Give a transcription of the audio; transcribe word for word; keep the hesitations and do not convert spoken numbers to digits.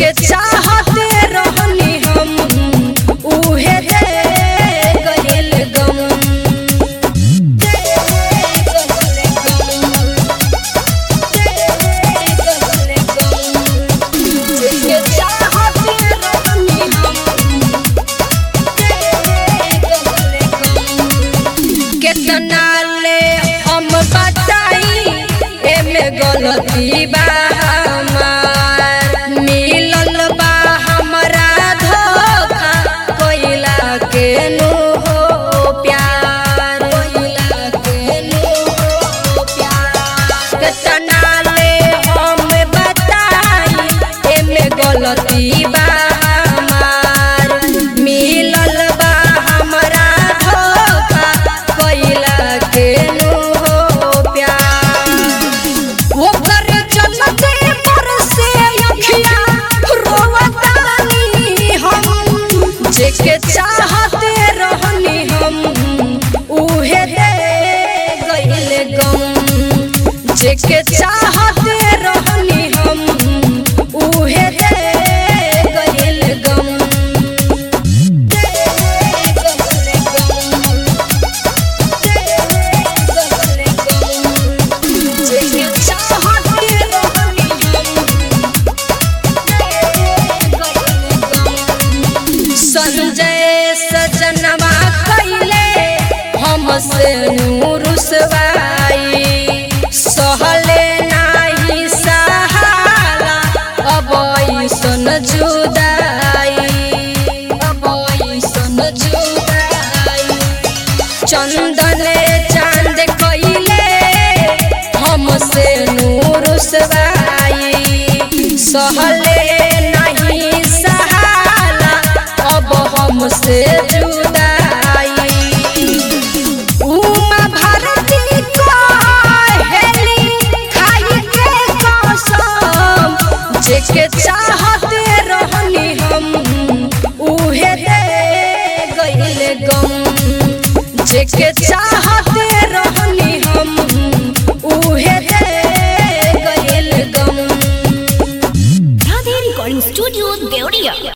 जेके चाहते रहनी हम उहे दे गइल गम। जेके चाहते रहनी हम केतना ले हम बताई एमे गलती बा हमार। मिलल बा हमरा धोखा कोइला के नु हो प्यार, कोइला के नु हो प्यार। केतना ले हम बताई एमे गलती बा हमार। मिलल बा हमरा धोखा कोइला के नु हो प्यार। ओकर चलते बरसे अखिया रोवतानी हम। जेके चाहते रहनी हम उहे दे गइल गम। जेके चाहते रहनी हम उहे दे गइल गम। जेके चाहते रहनी हम संजय सजनवा कइले हमसे रुसवाई। सहले नाही सहाला अब ऐसन जुदाई, अब ऐसन जुदाई। चंदन चांद कइले हमसे रुसवाई। सहले नहीं सहाला अब हमसे जुदाई। उमा भारती कहेली खाई के कसम। जेके चाहते रहनी हम उहे दे गइल गम। जेके चाहते रहनी हम उहे दे गइल गम। Radhe Recording Studio, Deoria।